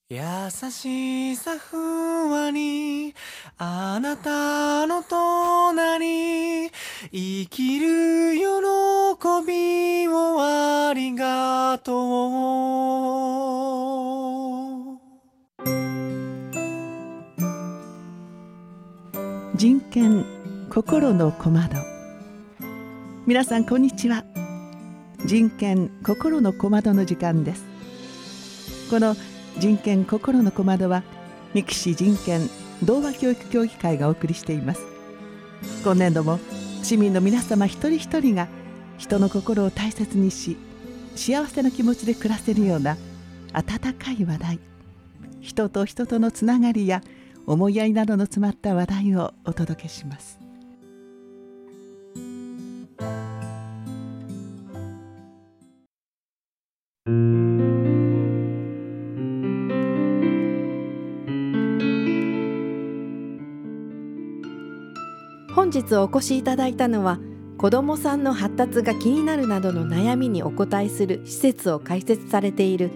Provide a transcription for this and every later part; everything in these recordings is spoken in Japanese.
優しさふわりあなたの隣生きる喜びをありがとう。 人権心の小窓。皆さんこんにちは。人権心の小窓の時間です。この人権心の小窓は三木市人権童話教育協議会がお送りしています。今年度も市民の皆様一人一人が人の心を大切にし、幸せな気持ちで暮らせるような温かい話題、人と人とのつながりや思いやりなどの詰まった話題をお届けします。 本日お越しいただいたのは、子どもさんの発達が気になるなどの悩みにお答えする施設を開設されている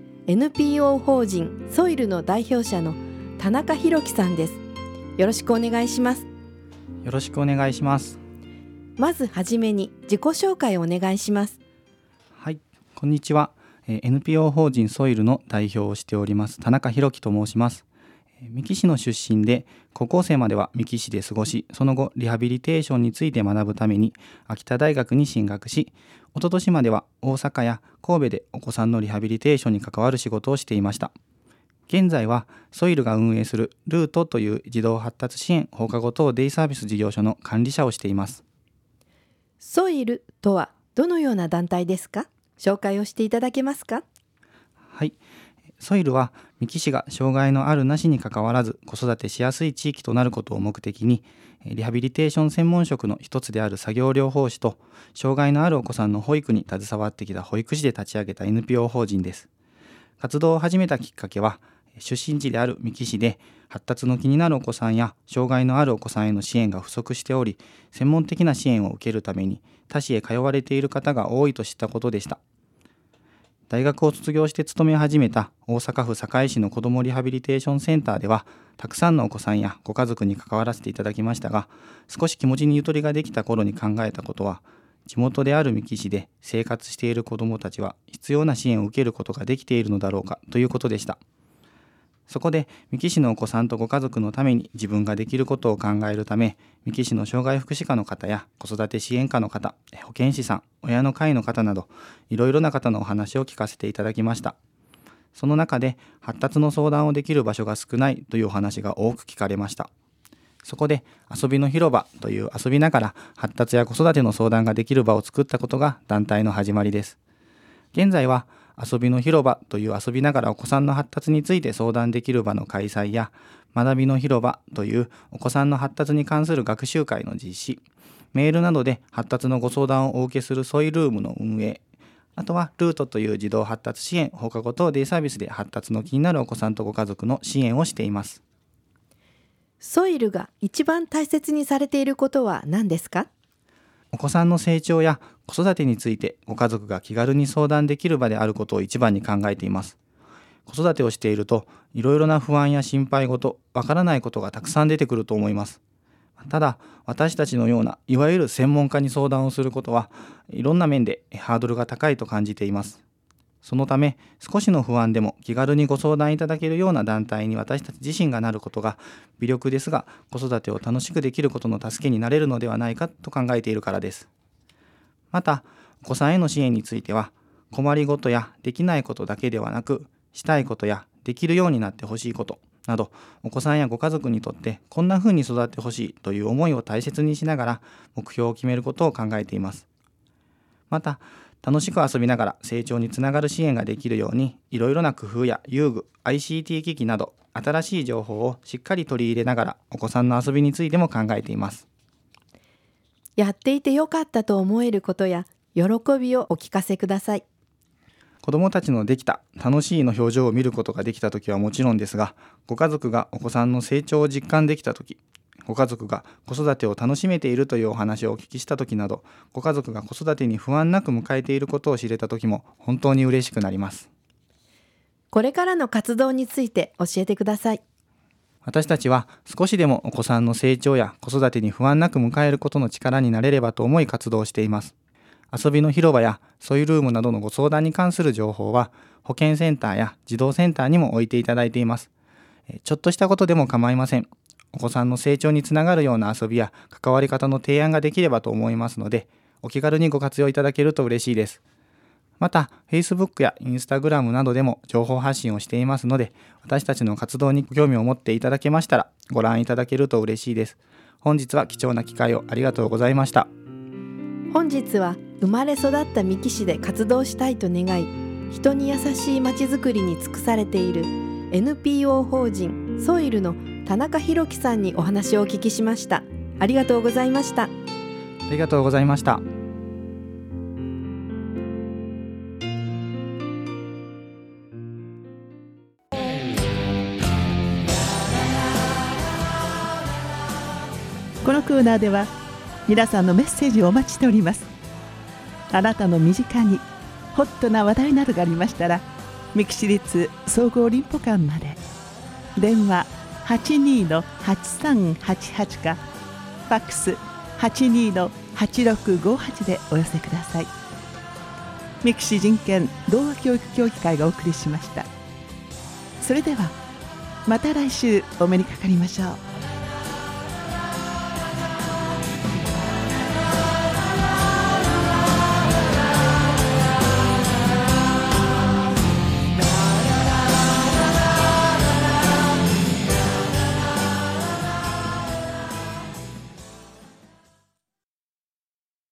NPO 法人ソイルの代表者の田中裕樹さんです。よろしくお願いします。 よろしくお願いします。 まずはじめに自己紹介をお願いします。 はい、こんにちは。NPO 法人ソイルの代表をしております田中裕樹と申します。三木市の出身で、高校生までは三木市で過ごし、その後リハビリテーションについて学ぶために秋田大学に進学し、一昨年までは大阪や神戸でお子さんのリハビリテーションに関わる仕事をしていました。現在はソイルが運営するルートという児童発達支援放課後等デイサービス事業所の管理者をしています。 ソイルとはどのような団体ですか？紹介をしていただけますか？ はい、ソイルは三木市が障害のあるなしにかかわらず子育てしやすい地域となることを目的に、リハビリテーション専門職の一つである作業療法士と、障害のあるお子さんの保育に携わってきた保育士で立ち上げた NPO 法人です。活動を始めたきっかけは、出身地である三木市で発達の気になるお子さんや障害のあるお子さんへの支援が不足しており、専門的な支援を受けるために他市へ通われている方が多いと知ったことでした。大学を卒業して勤め始めた大阪府堺市の子どもリハビリテーションセンターでは、たくさんのお子さんやご家族に関わらせていただきましたが、少し気持ちにゆとりができた頃に考えたことは、地元である三木市で生活している子どもたちは必要な支援を受けることができているのだろうかということでした。そこで三木市のお子さんとご家族のために自分ができることを考えるため、三木市の障害福祉課の方や子育て支援課の方、保健師さん、親の会の方など、いろいろな方のお話を聞かせていただきました。その中で発達の相談をできる場所が少ないというお話が多く聞かれました。そこで遊びの広場という遊びながら発達や子育ての相談ができる場を作ったことが団体の始まりです。現在は遊びの広場という遊びながらお子さんの発達について相談できる場の開催や、学びの広場というお子さんの発達に関する学習会の実施、メールなどで発達のご相談をお受けするソイルームの運営、あとはルートという児童発達支援放課後等デイサービスで発達の気になるお子さんとご家族の支援をしています。 ソイルが一番大切にされていることは何ですか？ お子さんの成長や子育てについてご家族が気軽に相談できる場であることを一番に考えています。子育てをしていると、いろいろな不安や心配事、わからないことがたくさん出てくると思います。ただ、私たちのようないわゆる専門家に相談をすることはいろんな面でハードルが高いと感じています。そのため、少しの不安でも気軽にご相談いただけるような団体に私たち自身がなることが、微力ですが子育てを楽しくできることの助けになれるのではないかと考えているからです。また、お子さんへの支援については、困りごとやできないことだけではなく、したいことやできるようになってほしいことなど、お子さんやご家族にとってこんな風に育ってほしいという思いを大切にしながら目標を決めることを考えています。また、楽しく遊びながら成長につながる支援ができるように、いろいろな工夫や遊具、ICT 機器など新しい情報をしっかり取り入れながらお子さんの遊びについても考えています。 やっていてよかったと思えることや喜びをお聞かせください。 子どもたちのできた楽しいの表情を見ることができたときはもちろんですが、ご家族がお子さんの成長を実感できたとき、ご家族が子育てを楽しめているというお話をお聞きしたときなど、ご家族が子育てに不安なく迎えていることを知れたときも本当に嬉しくなります。 これからの活動について教えてください。 私たちは少しでもお子さんの成長や子育てに不安なく迎えることの力になれればと思い活動しています。遊びの広場やソイルームなどのご相談に関する情報は保健センターや児童センターにも置いていただいています。ちょっとしたことでも構いません。お子さんの成長につながるような遊びや関わり方の提案ができればと思いますので、お気軽にご活用いただけると嬉しいです。また Facebook や Instagram などでも情報発信をしていますので、私たちの活動にご興味を持っていただけましたらご覧いただけると嬉しいです。本日は貴重な機会をありがとうございました。 本日は生まれ育った三木市で活動したいと願い、人に優しいまちづくりに尽くされている NPO 法人ソイルの田中裕樹さんにお話をお聞きしました。ありがとうございました。 ありがとうございました。 このコーナーでは皆さんのメッセージをお待ちしております。あなたの身近にホットな話題などがありましたら、三木市立総合林保館まで。電話 82-8388 かファックス 82-8658 でお寄せください。三木市人権動画教育協議会がお送りしました。それではまた来週お目にかかりましょう。